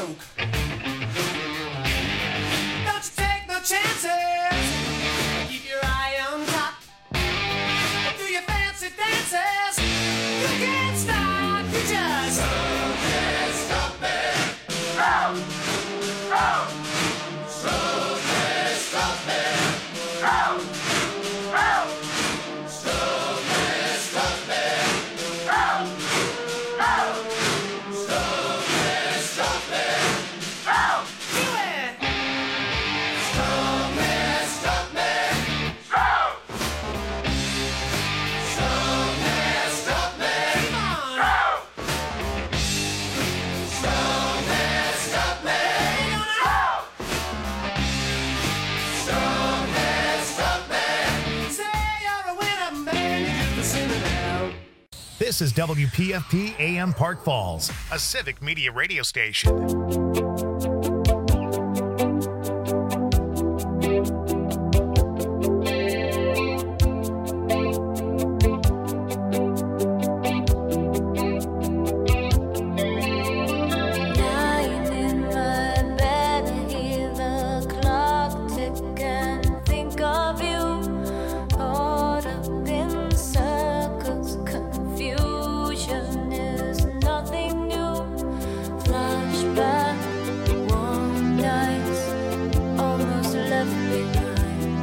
joke. Don't you take no chances. Keep your eye on top. Do your fancy dances. You can't stop. You just can't stop me. Oh, oh. So can't stop me. Oh, oh. So can't stop me. Oh, oh. So can't stop me. Oh, do it. So can't stop me. Oh. So can't stop me. Come on. Oh. So can't stop me. Oh. So can't stop me. Say you're a winner, man. You get the singing out. This is WPFP AM Park Falls, a civic media radio station. Lying in my bed, I hear the clock tick and think of you. Caught up in circles, confusion is nothing new. Flashback, warm nights, almost left behind.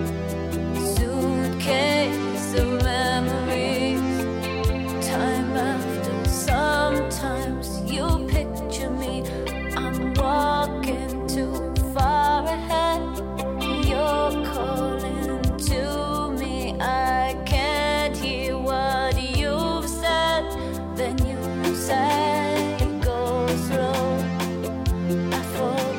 Suitcase of memories. Time after, sometimes you picture me. I'm walking too far ahead. You're calling to me. I can't hear what you've said. Then you say, go slow. I fall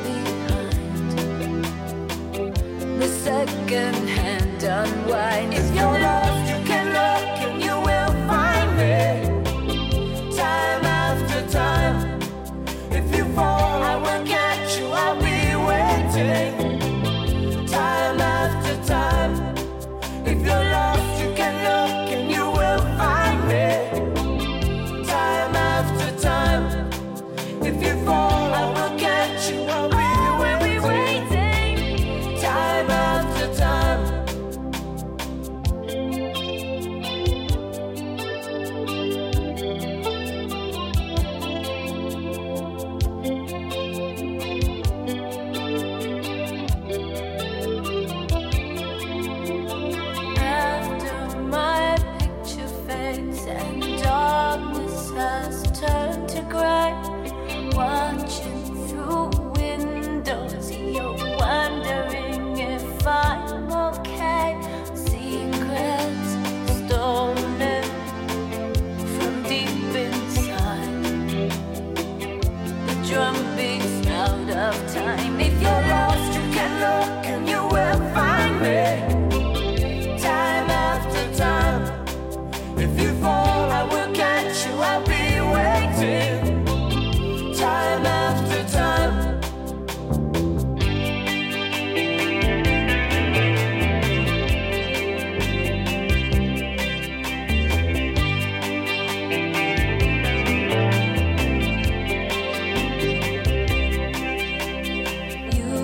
behind. The second hand unwind. If you're lost, you can look and you will find me. Time after time. If you fall, I will catch you. I'll be waiting. Time after time. If you're lost, you can look and you will find me. Time after time. If you fall, I will catch you. I'll be waiting. Time after time. After my picture fades and darkness has turned to gray, watching through windows, you're wondering if I'm okay. Secrets stolen from deep inside. The drum beats out of time. If you're lost, you can look and you will find me. Time after time. If you fall, I will catch you. I'll be waiting. Time after time. You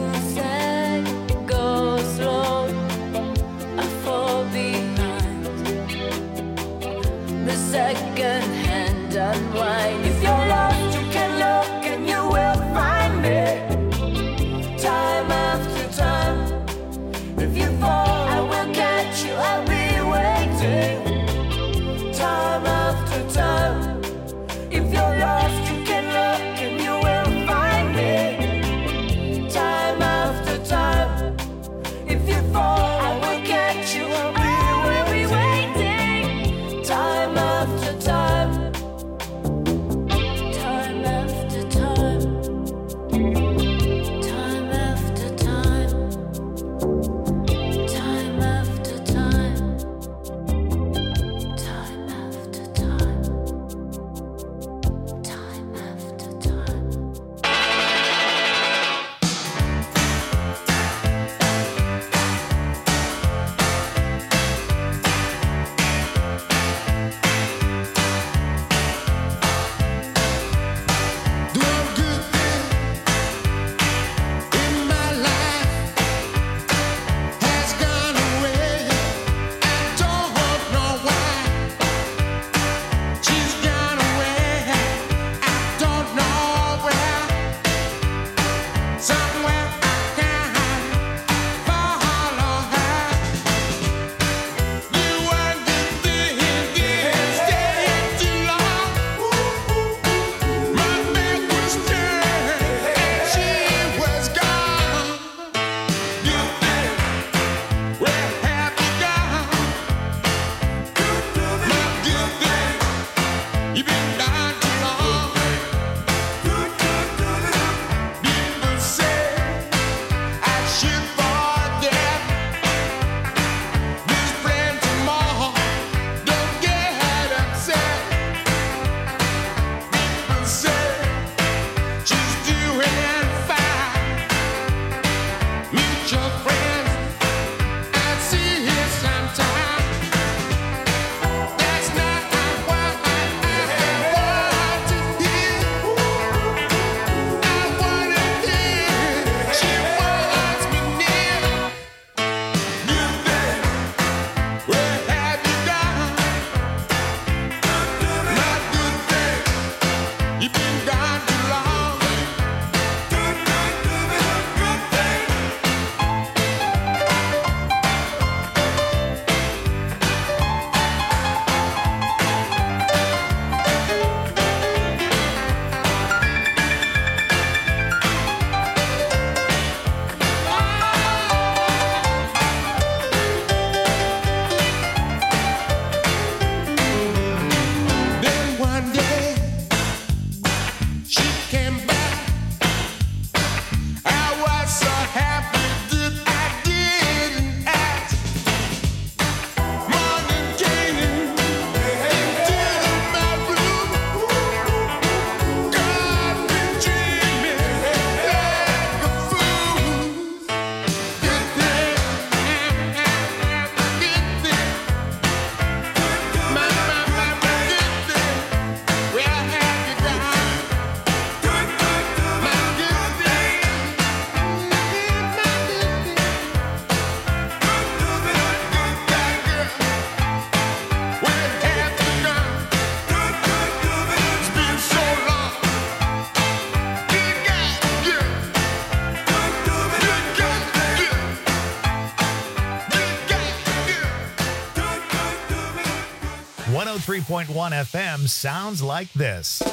103.1 FM sounds like this.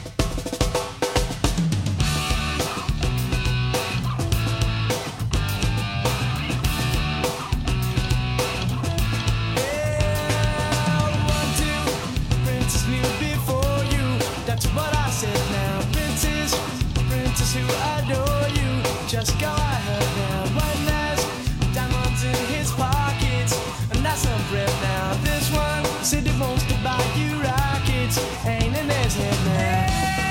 Who adore you, just go ahead now. One has diamonds in his pockets, and that's some bread now. This one said he wants to buy you rockets, ain't in his head now.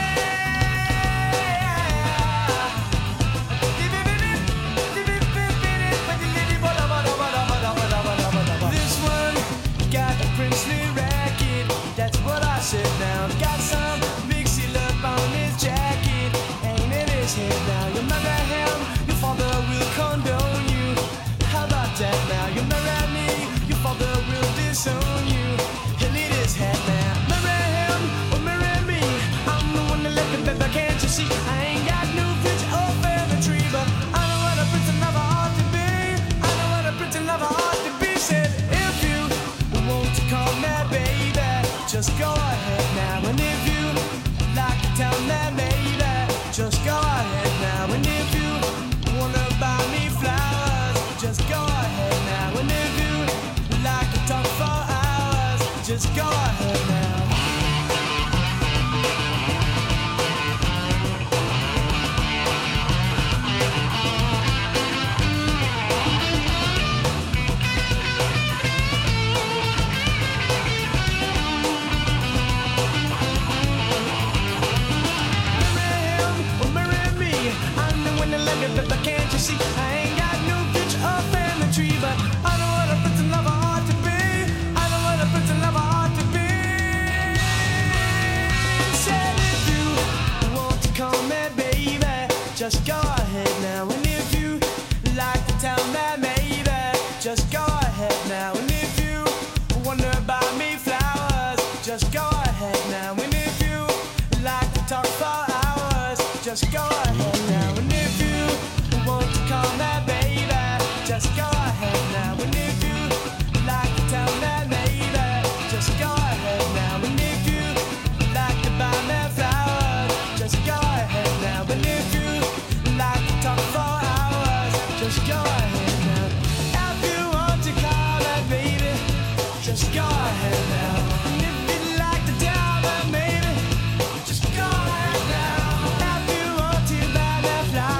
This one got a princely racket, that's what I said now. Got some big seal up on his jacket. Now you marry him, your father will condone you. How about that now? You marry me, your father will disown you. He'll need his head now. Marry him or marry me, I'm the one that left him, baby, can't you see? I ain't got no rich or family tree, but I know what a prince and lover ought to be. I know what a prince and lover ought to be. Said if you want to call me baby, just go ahead now. And if you like to tell me baby, just go ahead now. And if you wanna buy me flowers, just go ahead now. And if you like to talk for hours, just go ahead now. But can't you see, I ain't got no rich or family tree, but I know what a prince and lover ought to be. I know what a prince and lover ought to be. Said if you want to call me baby, just go ahead now. And if you like to tell me maybe, just go ahead now. And if you wanna buy me flowers, just go ahead now. And if you like to talk for hours, just go ahead now. And if you want to call me baby, just go ahead now. And if you like to tell me maybe, just go ahead now. And if you like to buy me flowers, just go ahead now. And if you like to talk for hours, just go ahead now. If you want to call me baby, just go ahead now. And if you like to tell me maybe, just go ahead now. If you want to buy me flowers,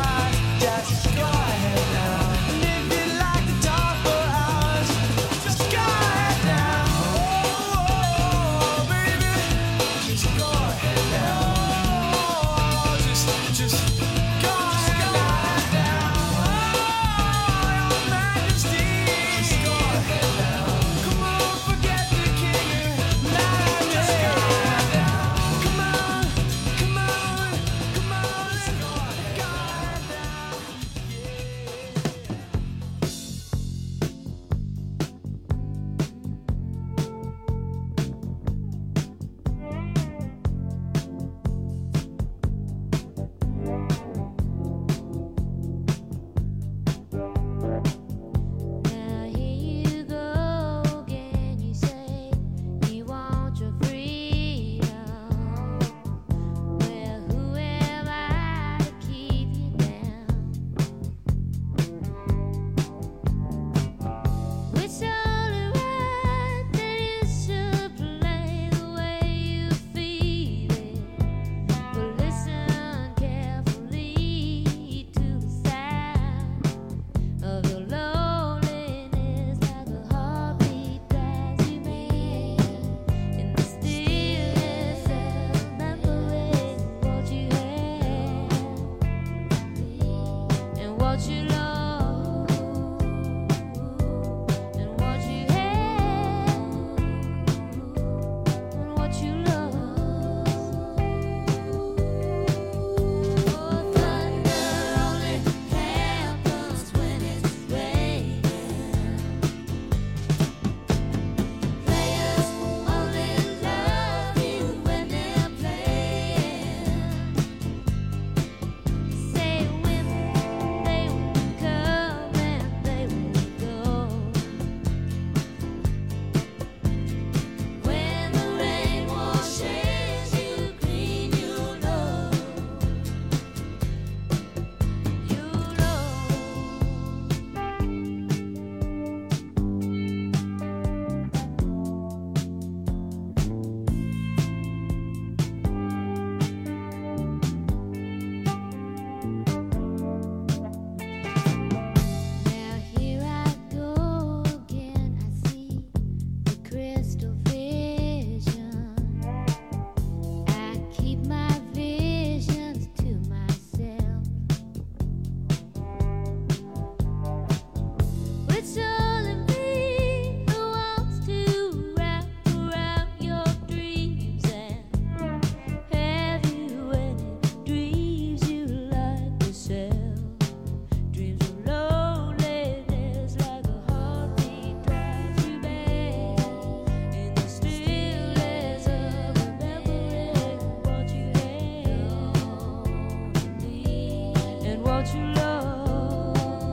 what you love,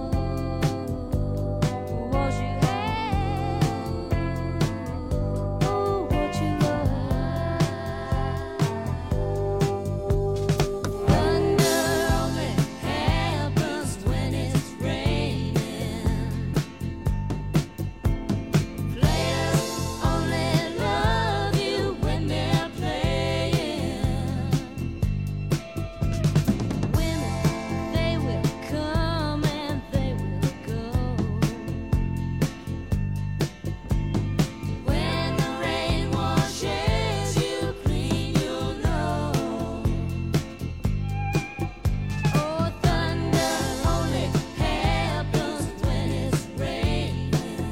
what you have, oh, what you love. Thunder only happens when it's raining. Players only love you when they're playing. Women, they will come and they will go. When the rain washes you clean, you'll know. Oh, thunder only happens when it's raining.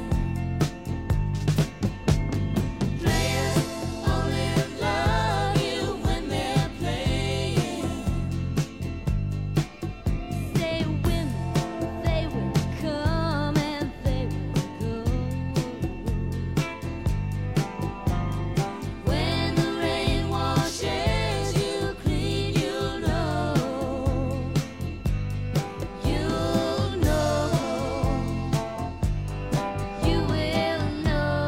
Players only love you when they're playing. Say women, they will come and they will go. When the rain washes you clean, you'll know. You'll know. You will know.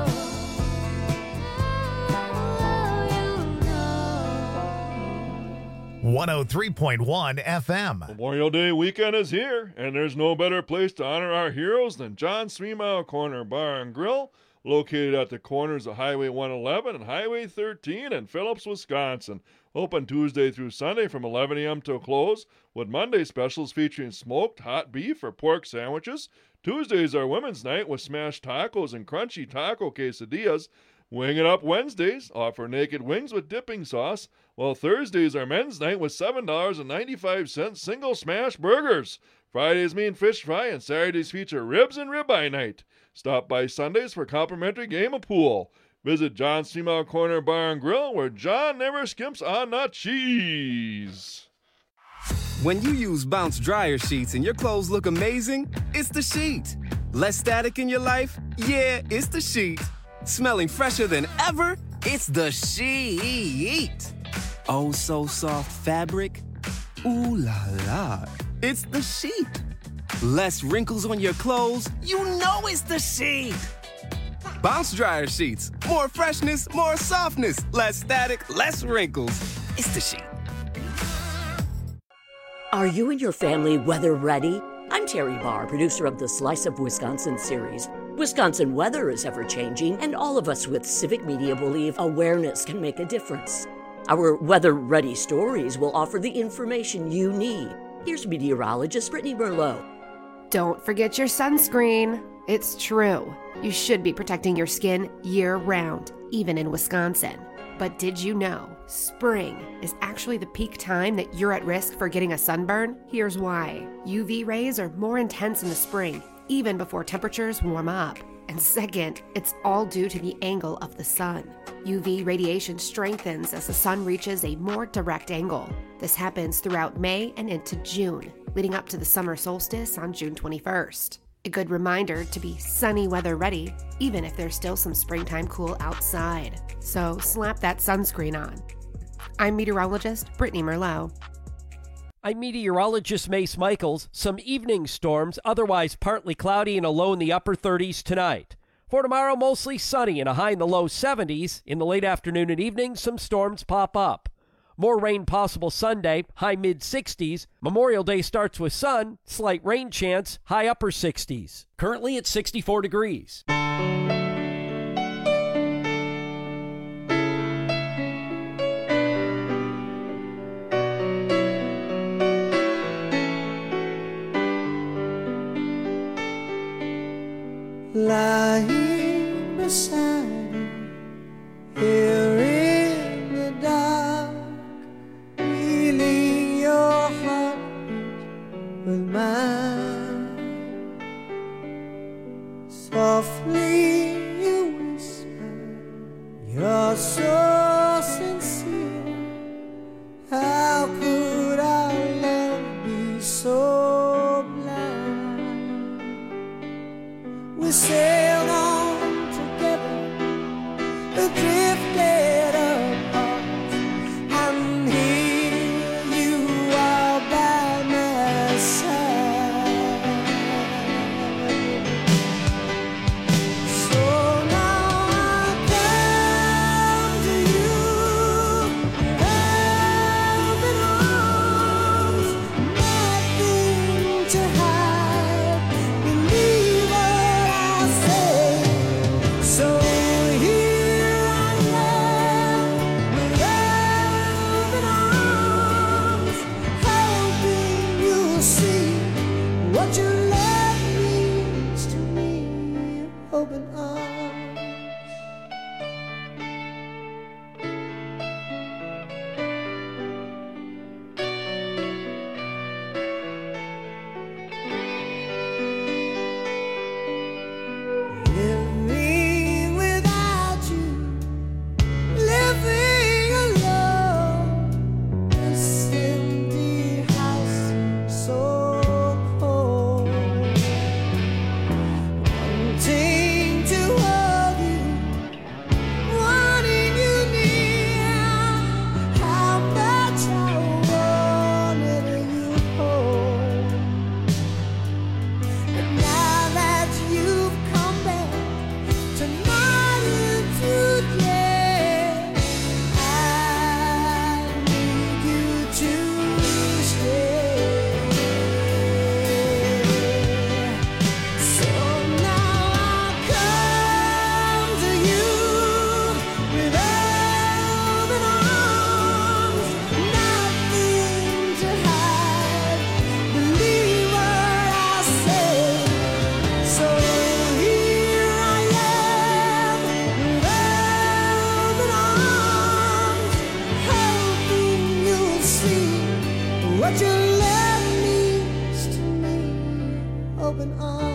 Oh, you'll know. 103.1 FM. Memorial Day weekend is here, and there's no better place to honor our heroes than John's 3 Mile Corner Bar and Grill, located at the corners of Highway 111 and Highway 13 in Phillips, Wisconsin. Open Tuesday through Sunday from 11 a.m. till close, with Monday specials featuring smoked hot beef or pork sandwiches. Tuesdays are Women's Night with smashed tacos and crunchy taco quesadillas. Wing It Up Wednesdays offer naked wings with dipping sauce, while Thursdays are Men's Night with $7.95 single smash burgers. Fridays mean fish fry, and Saturdays feature ribs and ribeye night. Stop by Sundays for complimentary game of pool. Visit John's 3 Mile Corner Bar and Grill, where John never skimps on the cheese. When you use Bounce dryer sheets and your clothes look amazing, it's the sheet. Less static in your life? Yeah, it's the sheet. Smelling fresher than ever? It's the sheet. Oh, so soft fabric? Ooh la la. It's the sheet. Less wrinkles on your clothes? You know it's the sheet. Bounce dryer sheets. More freshness, more softness. Less static, less wrinkles. It's the sheet. Are you and your family weather ready? I'm Terry Barr, producer of the Slice of Wisconsin series. Wisconsin weather is ever-changing, and all of us with civic media believe awareness can make a difference. Our weather-ready stories will offer the information you need. Here's meteorologist Brittany Merlot. Don't forget your sunscreen. It's true. You should be protecting your skin year-round, even in Wisconsin. But did you know spring is actually the peak time that you're at risk for getting a sunburn? Here's why. UV rays are more intense in the spring, even before temperatures warm up. And second, it's all due to the angle of the sun. UV radiation strengthens as the sun reaches a more direct angle. This happens throughout May and into June, leading up to the summer solstice on June 21st. A good reminder to be sunny weather ready, even if there's still some springtime cool outside. So slap that sunscreen on. I'm meteorologist Brittany Merlot. I'm meteorologist Mace Michaels. Some evening storms, otherwise partly cloudy and a low in the upper 30s tonight. For tomorrow, mostly sunny and a high in the low 70s. In the late afternoon and evening, some storms pop up. More rain possible Sunday, high mid-60s. Memorial Day starts with sun, slight rain chance, high upper 60s. Currently at 64 degrees. Lying beside you, here in the dark, feeling your heartbeat with mine. Softly you whisper, you're so sincere. How could our love be so blind? We sailed on together, drifted apart, and here you are by my side. you'll see what your love means to me. Open arms. Living without you, living alone, this empty house seems so cold. Wanting to hold you, wanting you near, how much I wanted you home. And now that you've come back tonight and today, I need you to stay. So now I come to you with open arms, nothing to hide. Believe what I say. So here I am with open arms, hoping you'll see what your love means to me. Open arms.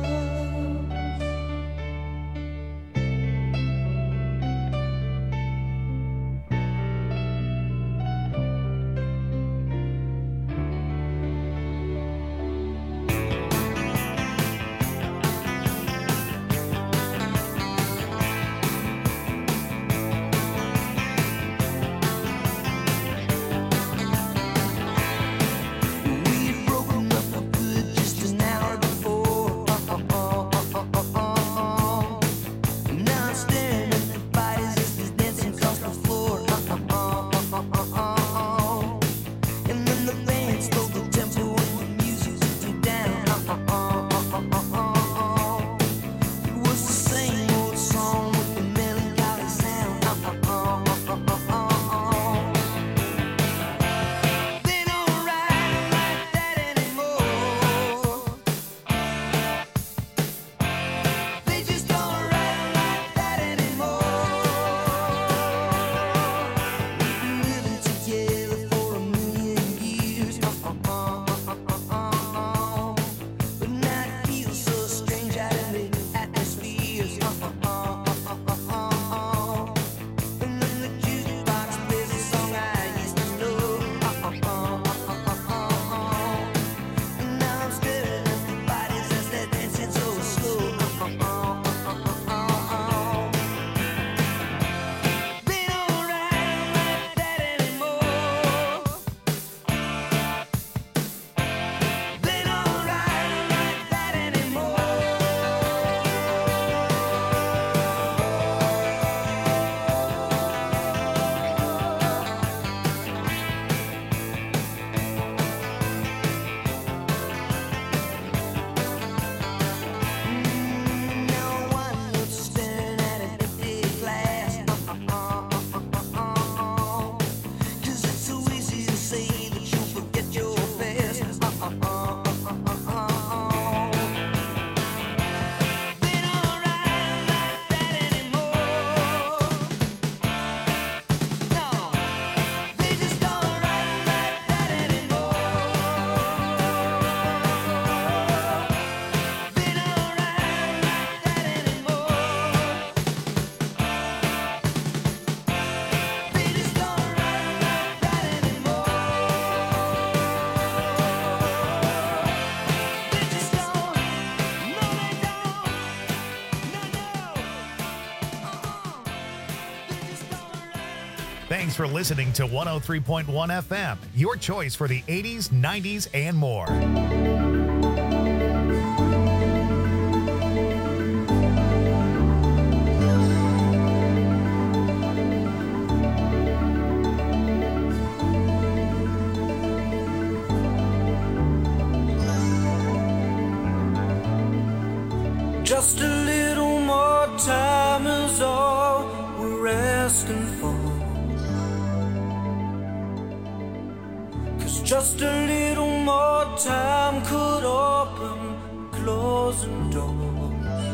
We'd broken up for good just an hour before. Now I'm staring at the bodies as they're dancing across the floor. And then the band slowed the tempo and the music took me down. It was the same old song with the melancholy sound. They don't ride like that anymore. They just don't ride like that anymore. We've been living together for a million years. But now it feels so strange out of the atmospheres. And then the jukebox plays a song I used to know. And now I'm staring at the bodies as they're dancing so slow. They don't ride like that anymore. They don't ride like that anymore. Now one looks staring at an empty glass. 'Cause it's so easy to say that you'll forget your past. They don't ride like that anymore. No, they just don't ride like that anymore. They don't ride like that anymore. They just don't ride like that anymore. They just don't. No, they don't. No, no. They just don't ride. Thanks for listening to 103.1 FM, your choice for the 80s, 90s, and more. Just a little more time is all we're asking for. 'Cause just a little more time closing doors.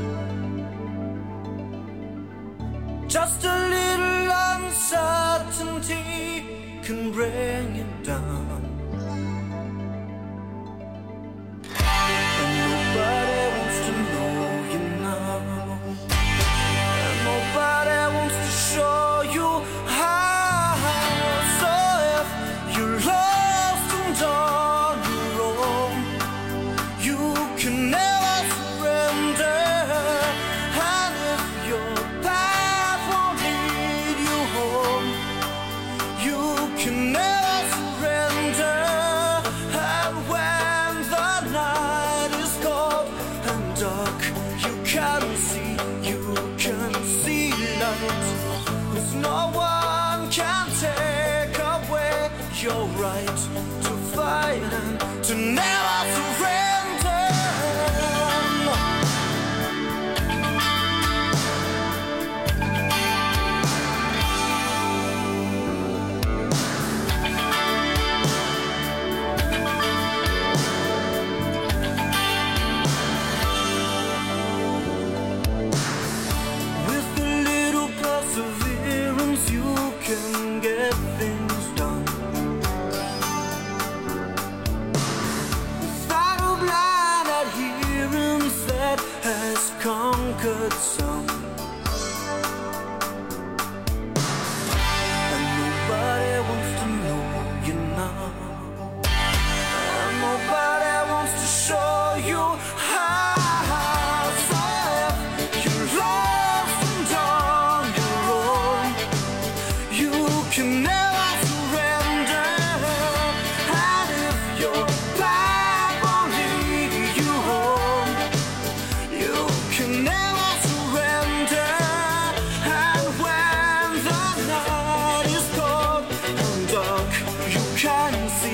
Just a little uncertainty can bring you down. And nobody wants to know you now. And nobody wants to show you how. So if you're lost and on your own, you can never surrender. And if your path won't lead you home, you can never surrender. And when the night is cold and dark, you can see light. 'Cause no one can take away your right to fight and to never surrender. With a little perseverance, you can get things done. Without a blind adherence that has conquered some. And nobody wants to know you now. And nobody wants to show you how. So if you're lost and on your own, you can never surrender. And if your path won't lead you home, you can never surrender. And when the night is cold and dark, you can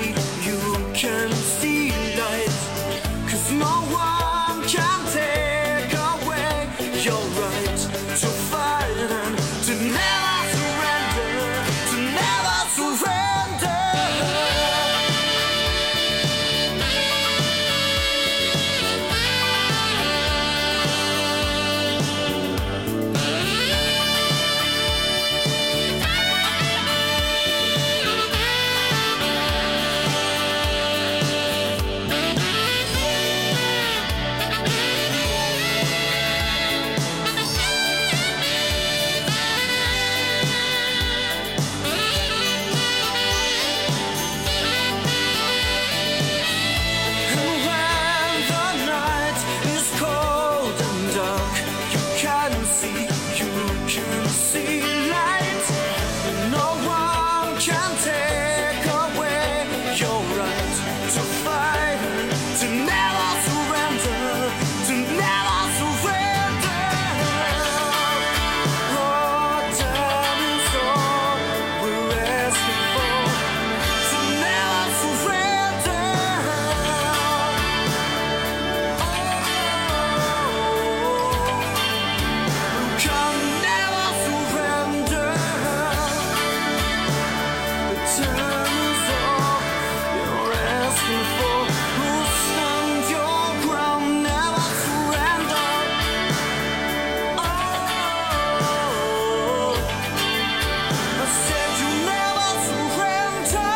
see light. 'Cause no one can take away your right to fight and to never surrender, to never surrender. And when the night is cold and dark, you can see light. No one can take away your right to fight and to never surrender, to never surrender. Oh, time is all we're asking for, to never surrender. You can never surrender. The time is all you're asking for. You'll stand your ground, never surrender. Oh, I said you never surrender.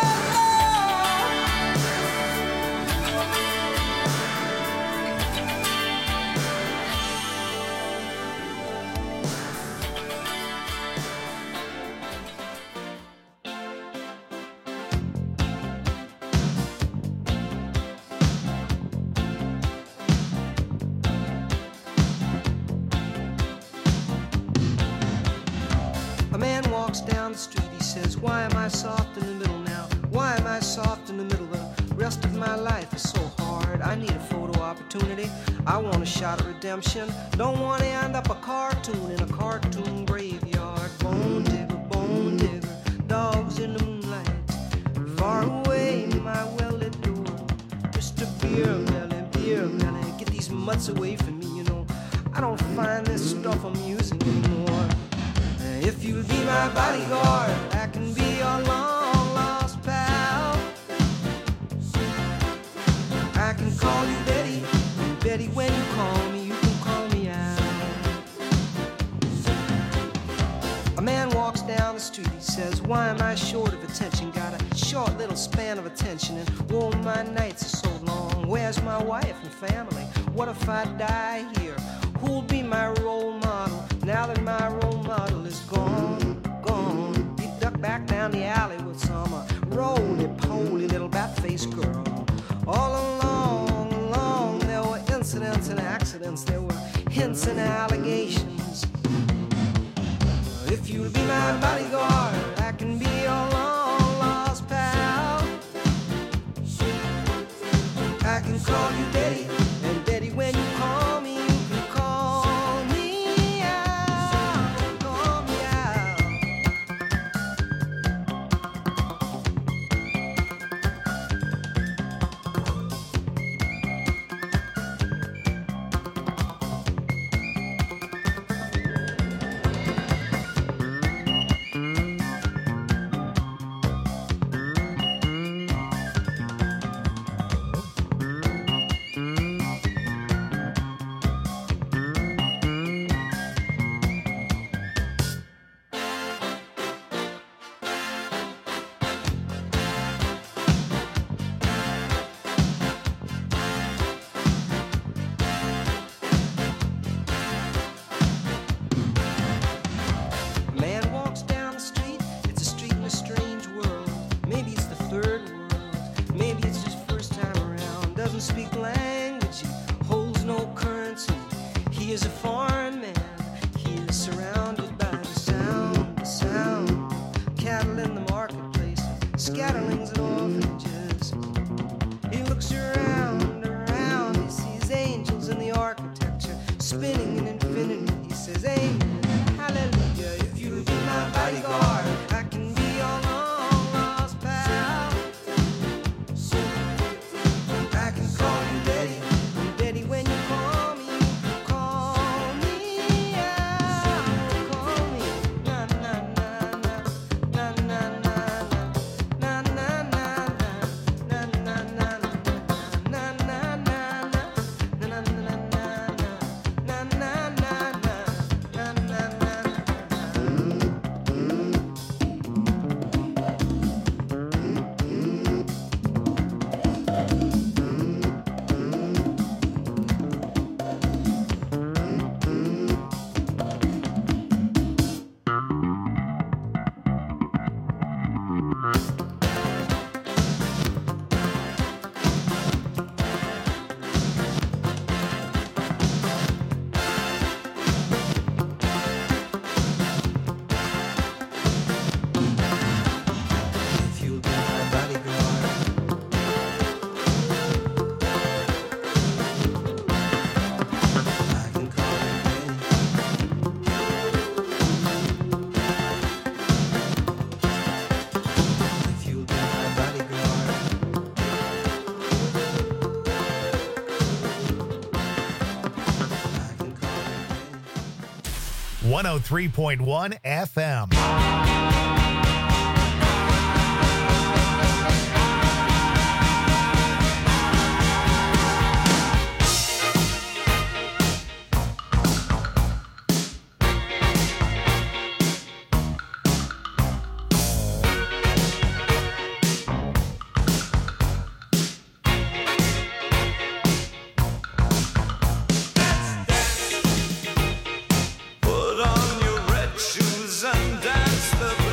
A man walks down the street, he says, why am I soft in the middle now? Why am I soft in the middle? The rest of my life is so hard. I need a photo opportunity. I want a shot of redemption. Don't want to end up a cartoon in a cartoon graveyard. Bone digger, dogs in the moonlight. Far away, my well-lit door. Mr. Beer Melly, get these mutts away from me, you know. I don't find this stuff amusing anymore. If you'll be my bodyguard, I can be your long lost pal. I can call you Betty, Daddy, when you call me, you can call me out. A man walks down the street, he says, why am I short of attention? Got a short little span of attention, and oh, my nights are so long. Where's my wife and family? What if I die here? Who'll be my role model now that my role model is gone, gone? He ducked back down the alley with some roly-poly little bat-faced girl. All along, there were incidents and accidents, there were hints and allegations. If you'll be my bodyguard, I can be your long-lost pal. I can call you Daddy, and Daddy, when you call me, you can call me out, call me out. Scatterlings and orphanages. He looks around, he sees angels in the architecture, spinning in infinity. He says, amen, hallelujah. If you'll be my bodyguard, I can be your long-lost pal. I can call you Daddy, and Daddy, when you call me, you can call me out. Call me, na-na-na-na, na-na-na-na. One 103.1 FM. Put on your red shoes and dance the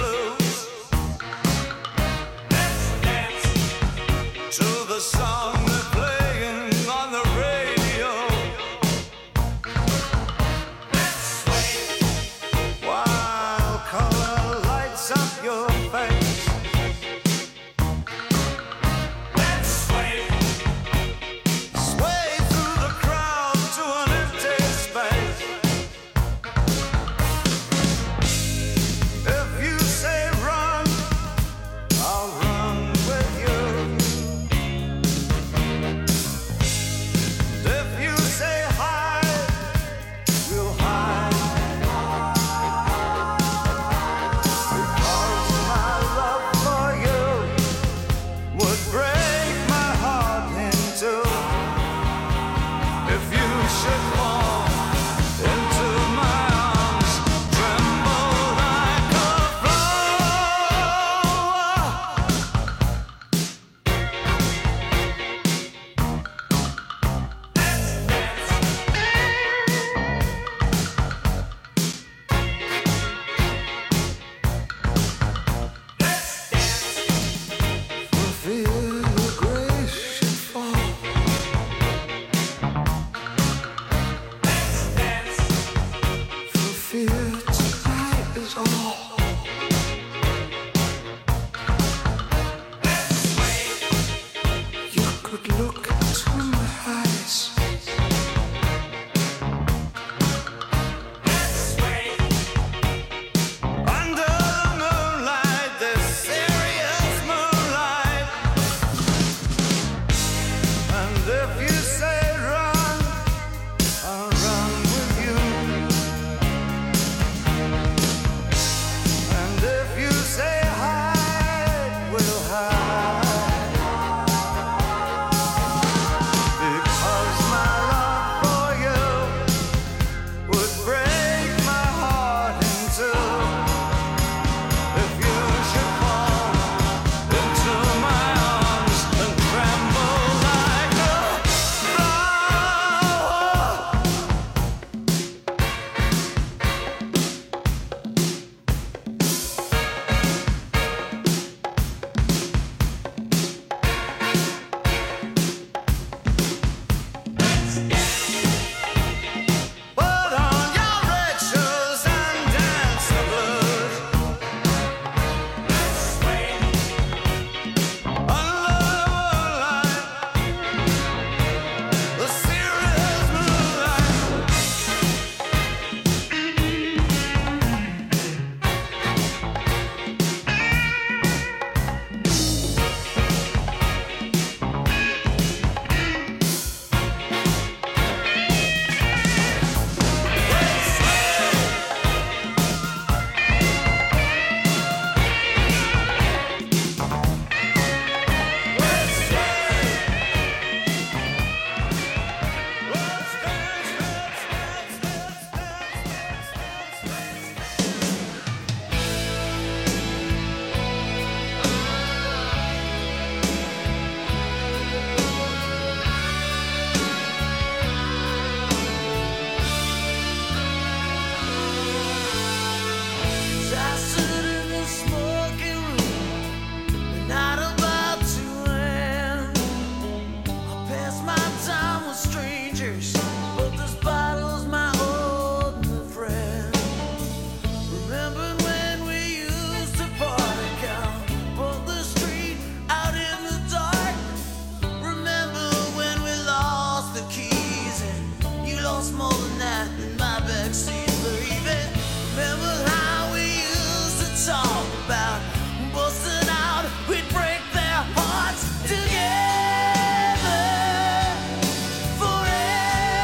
Forever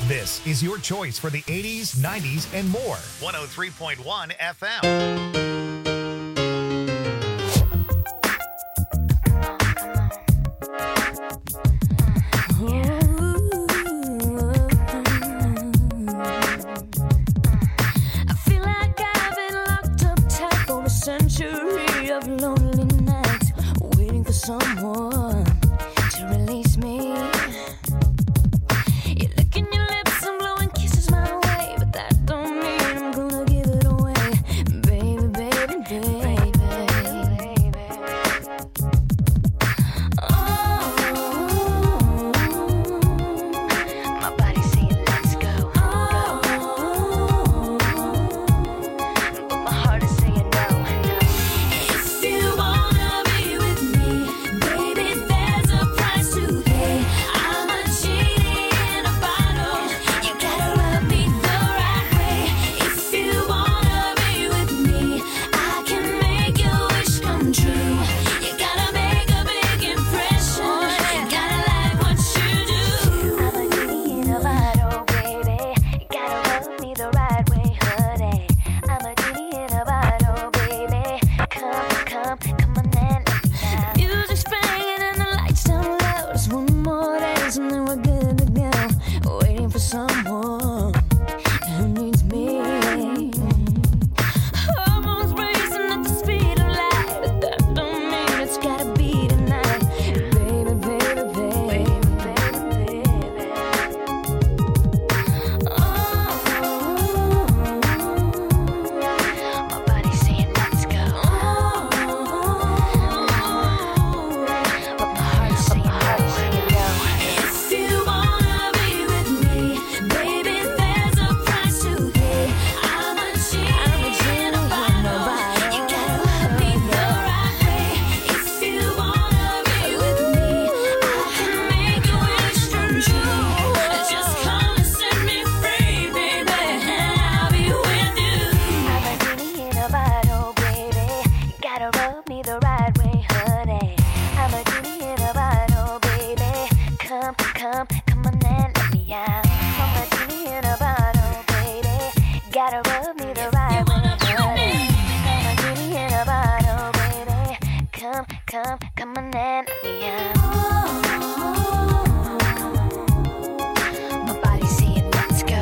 This is your choice for the 80s, 90s, and more. 103.1 FM. I feel like I've been locked up tight for a century of lonely nights, waiting for someone to release me. You're licking your lips and blowing kisses my way, but that don't mean I'm gonna give it away, baby, baby, baby. Oh, my body's saying let's go. But my heart is saying no. If you wanna be with me, baby, there's a price to pay. I'm a genie in a bottle. You gotta rub me the right way. If you wanna be with me, I can make your wish come true. You gotta make a big impression. You gotta like what you do. I'm a genie in a bottle, baby. You gotta rub me the right way, honey. I'm a genie in a bottle, baby. Come on and let me out. Music's playing and the lights down low. Just one more dance and then we're good to go. Waiting for someone who needs me. Hormones racing at the speed of light, but that don't mean it's gotta be tonight, baby, baby, baby, baby, baby. My body's saying let's go. But my heart's saying no. If you wanna be with me, baby, there's a price to pay. I'm a genie in a bottle. You gotta rub me the right way. If you wanna be with me, I can make your wish come true. Just come and set me free, baby, and I'll be with you. I'm a genie in a bottle, baby. You gotta rub me the right way, honey. I'm a genie in a bottle, baby. Come on and let me out. I'm a genie in a bottle, baby. Gotta rub me the right way, honey. I'm a genie in a bottle, baby. Come on and let me out. My body's saying let's go,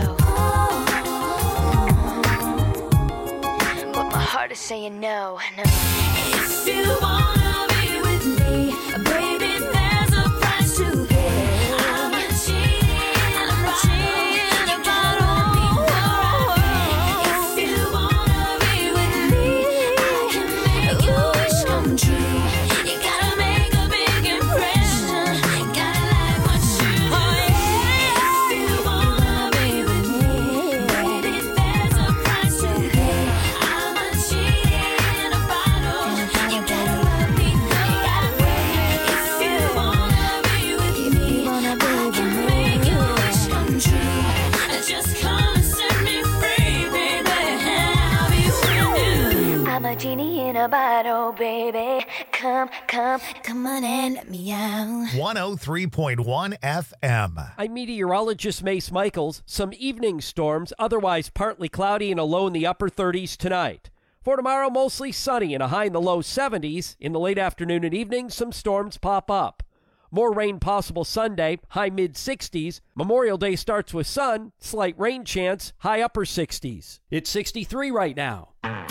but my heart is saying no. If you wanna be with me, baby, there's a price to pay. I'm a genie in a bottle. You gotta rub me the right way. If you wanna be with me, I can make your wish come true. You gotta make a big impression. Gotta like what you do. If you wanna be with me, baby, there's a price to pay. I'm a genie in a bottle. You gotta rub me the right way. If you wanna be with me, I can make your wish come true. Just come and set me free, baby, and I'll be with you. I'm a genie in a bottle, baby. Come on and let me out. 103.1 FM. I'm meteorologist Mace Michaels. Some evening storms, otherwise partly cloudy and a low in the upper 30s tonight. For tomorrow, mostly sunny and a high in the low 70s. In the late afternoon and evening, some storms pop up. More rain possible Sunday, high mid-60s. Memorial Day starts with sun, slight rain chance, high upper 60s. It's 63 right now.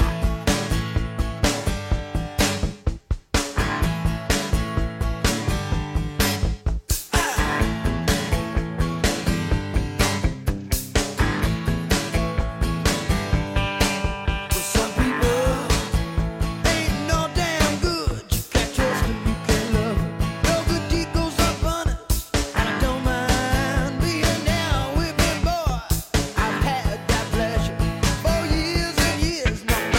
Some people ain't no damn good. You can't trust them, you can't love them. No good deed goes unpunished, and I don't mind being down with me, boy. I've had that pleasure for years and years. No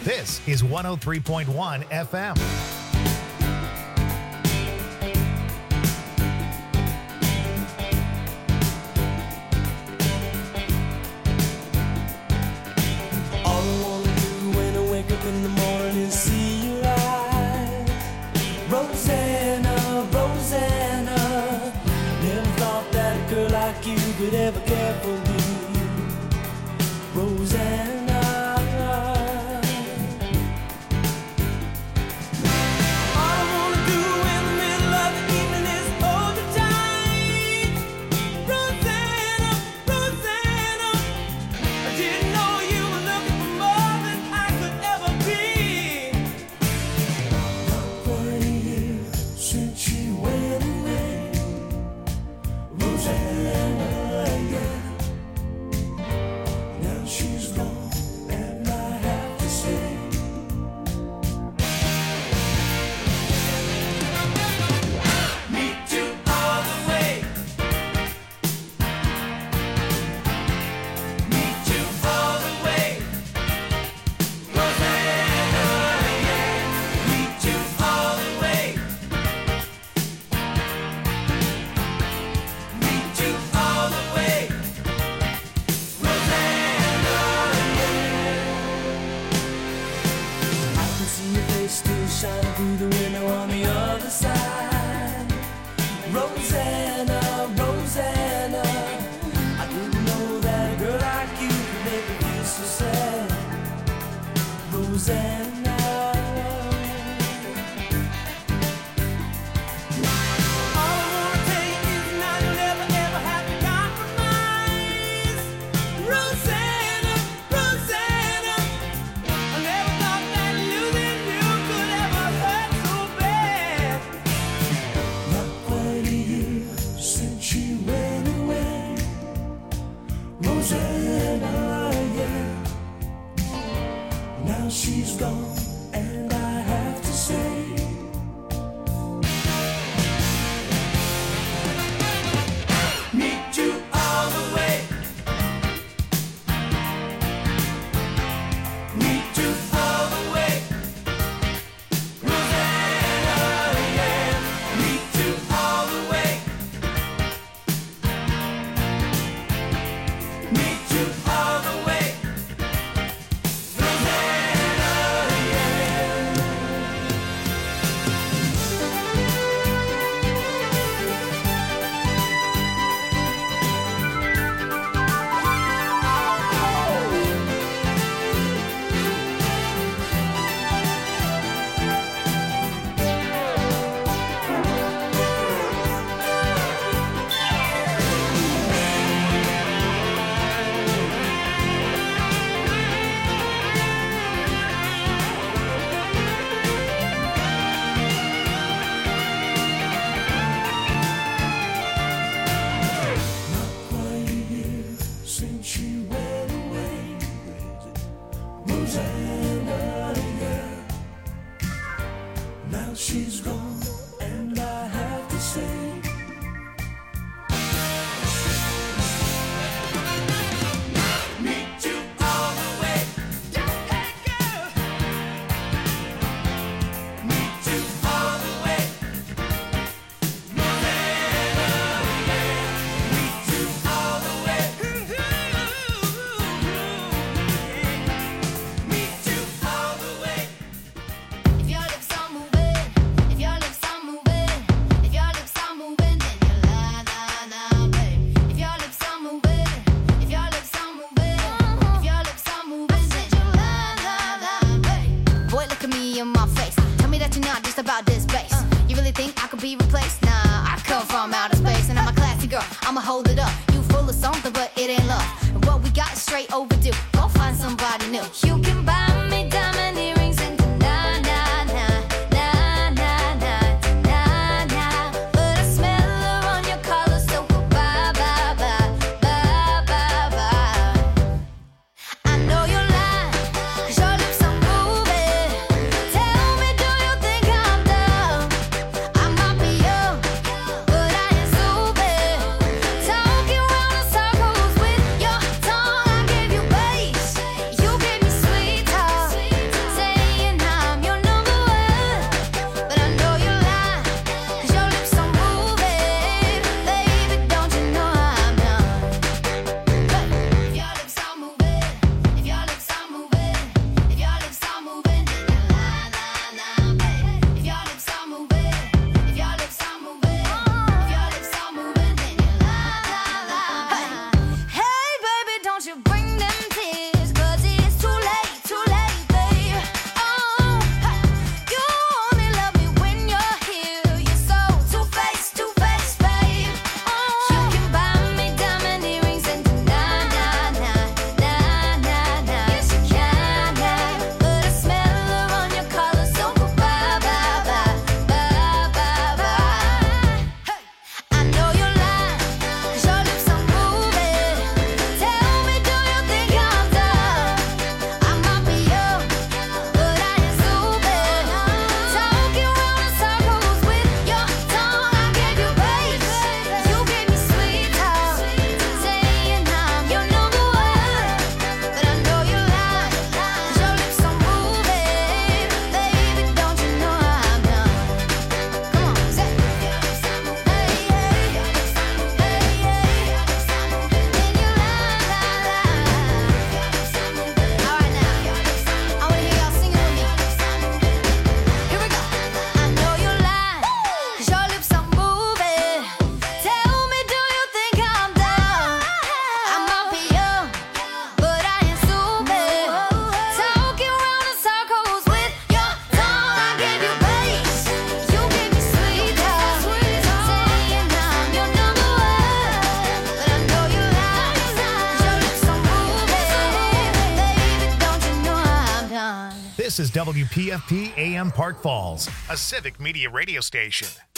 This is 103.1 FM. All I wanna do when I wake up in the morning is see you live. Rosanna, Rosanna, never thought that a girl like you could ever care for me. Rosanna. All I wanna do in the middle of the evening is hold you tight. Rosanna, Rosanna, I didn't know you were looking for more than I could ever be. Not quite a year since she went away. Rosanna, yeah. Now she's gone, and I have to say, me too all the way. Me too all the way. Rosanna, yeah. Me too all the way. Me too all the way. Rosanna, yeah. I can see your face still shining through the window on the other side. Rosanna, Rosanna, I didn't know that a girl like you could make me feel so sad. Rosanna. All I wanna tell you is now you'll never ever have to compromise. Rosanna, Rosanna, I never thought that losing you could ever hurt so bad. Not quite a year since she went away. Rosanna, yeah. Now she's gone, and I have to say, me too all the way. Me too all the way. Rosanna, yeah. Me too all the way. Me too all the way. Rosanna, not quite a year since she went away. Rosanna, yeah. Now she's gone, and I have to say, me too all the way. Hey girl, me too all the way. Rosanna, yeah. Me too all the way. Me too all the way. If your lips are moving, if your lips are moving, if your lips are moving, then you la la la, babe. If your lips are moving, if your lips are moving, if your lips are moving, then you la la la, babe. Boy, look at me in my face. Tell me that you're not just about this bass. You really think I could be replaced? Nah, I come from outer space, and I'm a classy girl. I'ma hold it up. You full of something, but it ain't love. And what we got is straight overdue. Go find somebody new. You can buy me diamond earrings and na na na na na na na na. But I smell her on your collar, so bye bye bye bye bye bye. I know you're lying, 'cause your lips are moving. Tell me, do you think I'm dumb? I might be young, but I ain't stupid. Talking round in circles with your tongue. I gave you bass, you gave me sweet This is WPFP AM Park Falls, a civic media radio station.